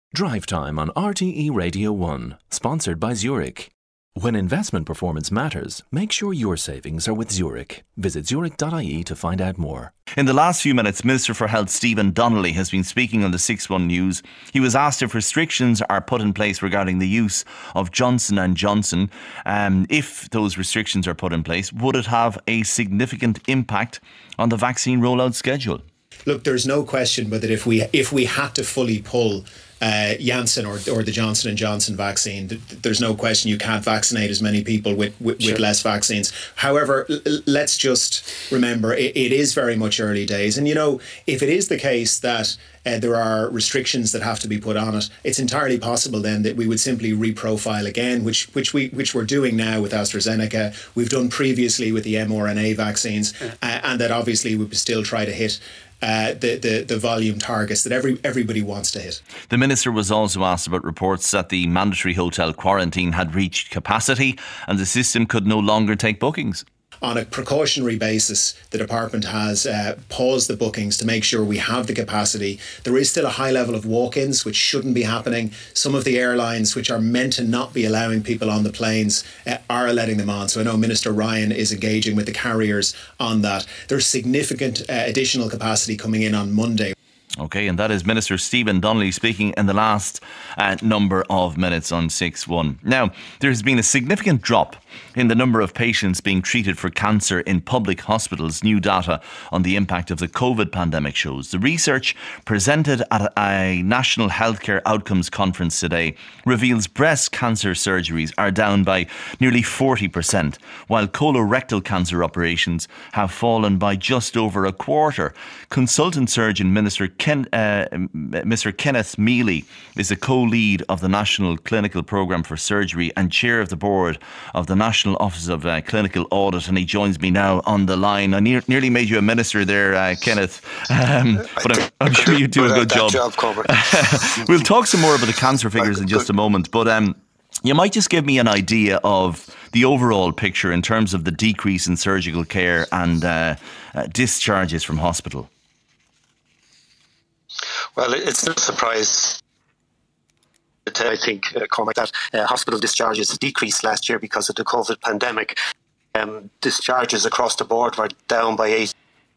Drive Time on RTE Radio 1, sponsored by Zurich. When investment performance matters, make sure your savings are with Zurich. Visit zurich.ie to find out more. In the last few minutes, Minister for Health Stephen Donnelly has been speaking on the 6-1 News. He was asked if restrictions are put in place regarding the use of Johnson & Johnson. If those restrictions are put in place, would it have a significant impact on the vaccine rollout schedule? Look, there's no question but that if we had to fully pull Janssen or the Johnson & Johnson vaccine, there's no question you can't vaccinate as many people with Sure. less vaccines. However, let's just remember it is very much early days. And, you know, if it is the case that there are restrictions that have to be put on it, it's entirely possible then that we would simply reprofile again, which we're doing now with AstraZeneca. We've done previously with the mRNA vaccines, and that obviously we would still try to hit the volume targets that everybody wants to hit. The Minister was also asked about reports that the mandatory hotel quarantine had reached capacity and the system could no longer take bookings. On a precautionary basis, the department has paused the bookings to make sure we have the capacity. There is still a high level of walk-ins, which shouldn't be happening. Some of the airlines, which are meant to not be allowing people on the planes, are letting them on. So I know Minister Ryan is engaging with the carriers on that. There's significant additional capacity coming in on Monday. OK, and that is Minister Stephen Donnelly speaking in the last number of minutes on 6-1. Now, there has been a significant drop in the number of patients being treated for cancer in public hospitals. New data on the impact of the COVID pandemic shows. The research presented at a National Healthcare Outcomes Conference today reveals breast cancer surgeries are down by nearly 40%, while colorectal cancer operations have fallen by just over a quarter. Consultant surgeon Mr. Kenneth Mealy is the co-lead of the National Clinical Programme for Surgery and chair of the board of the National Office of Clinical Audit, and he joins me now on the line. I nearly made you a minister there, Kenneth, but I'm sure you do a good job. We'll talk some more about the cancer figures in just a moment, but you might just give me an idea of the overall picture in terms of the decrease in surgical care and discharges from hospital. Well, it's no surprise, I think, Cormac, that hospital discharges decreased last year because of the COVID pandemic. Discharges across the board were down by 8%.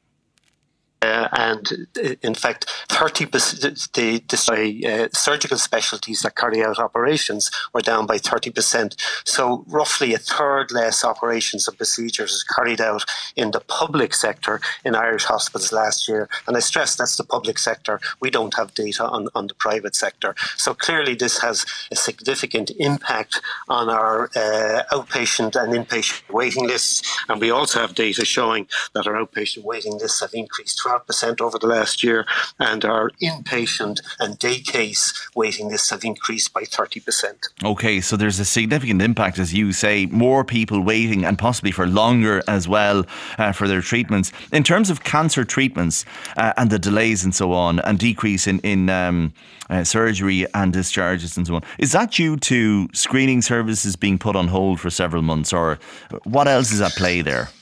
And in fact, 30% the surgical specialties that carry out operations were down by 30%. So roughly a third less operations and procedures carried out in the public sector in Irish hospitals last year. And I stress that's the public sector. We don't have data on the private sector. So clearly this has a significant impact on our outpatient and inpatient waiting lists. And we also have data showing that our outpatient waiting lists have increased 12% over the last year, and our inpatient and day case waiting lists have increased by 30%. OK, so there's a significant impact, as you say, more people waiting and possibly for longer as well for their treatments. In terms of cancer treatments and the delays and so on, and decrease in surgery and discharges and so on, is that due to screening services being put on hold for several months, or what else is at play there?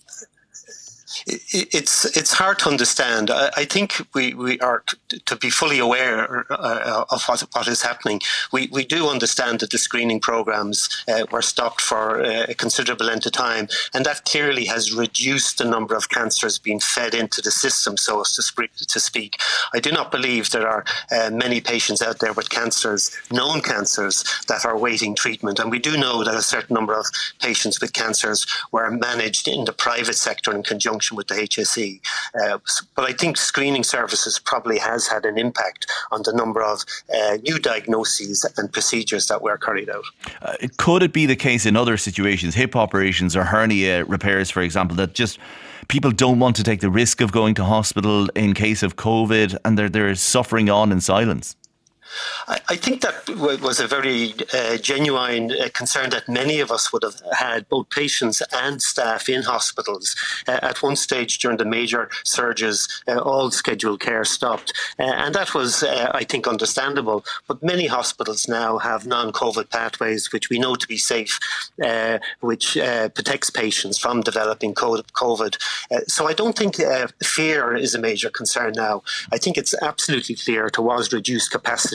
It's hard to understand. I think we are to be fully aware of what is happening. We do understand that the screening programs were stopped for a considerable length of time, and that clearly has reduced the number of cancers being fed into the system, so as to speak. I do not believe there are many patients out there with cancers, known cancers, that are awaiting treatment, and we do know that a certain number of patients with cancers were managed in the private sector in conjunction with the HSE. But I think screening services probably has had an impact on the number of new diagnoses and procedures that were carried out. Could it be the case in other situations, hip operations or hernia repairs, for example, that just people don't want to take the risk of going to hospital in case of COVID and they're suffering on in silence? I think that was a very genuine concern that many of us would have had, both patients and staff in hospitals. At one stage during the major surges, all scheduled care stopped. And that was, I think, understandable. But many hospitals now have non-COVID pathways, which we know to be safe, which protects patients from developing COVID. So I don't think fear is a major concern now. I think it's absolutely clear there was reduced capacity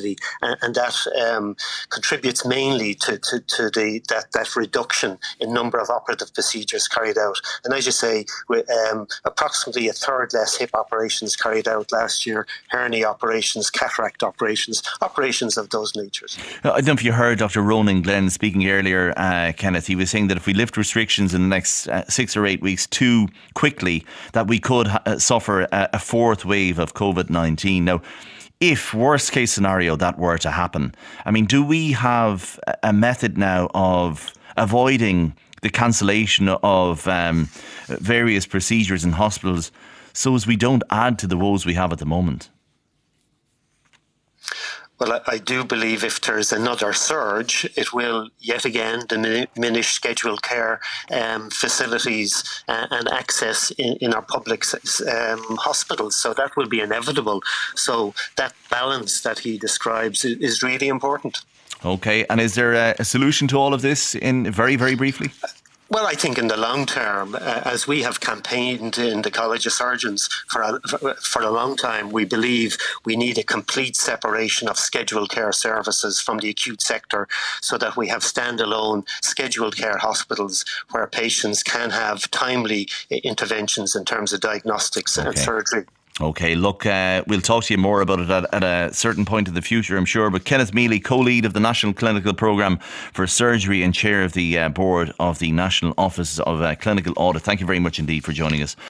capacity, and that contributes mainly to that reduction in number of operative procedures carried out. And as you say, approximately a third less hip operations carried out last year, hernia operations, cataract operations of those natures. I don't know if you heard Dr. Ronan Glenn speaking earlier, Kenneth. He was saying that if we lift restrictions in the next 6 or 8 weeks too quickly, that we could suffer a fourth wave of COVID-19. Now, if worst case scenario that were to happen, I mean, do we have a method now of avoiding the cancellation of various procedures in hospitals so as we don't add to the woes we have at the moment? Well, I do believe if there's another surge, it will yet again diminish scheduled care facilities and access in our public hospitals. So that will be inevitable. So that balance that he describes is really important. Okay, and is there a solution to all of this in very, very briefly? Well, I think in the long term, as we have campaigned in the College of Surgeons for a long time, we believe we need a complete separation of scheduled care services from the acute sector so that we have standalone scheduled care hospitals where patients can have timely interventions in terms of diagnostics and surgery. Okay, look, we'll talk to you more about it at a certain point in the future, I'm sure. But Kenneth Mealy, co-lead of the National Clinical Programme for Surgery and chair of the board of the National Office of Clinical Audit, thank you very much indeed for joining us.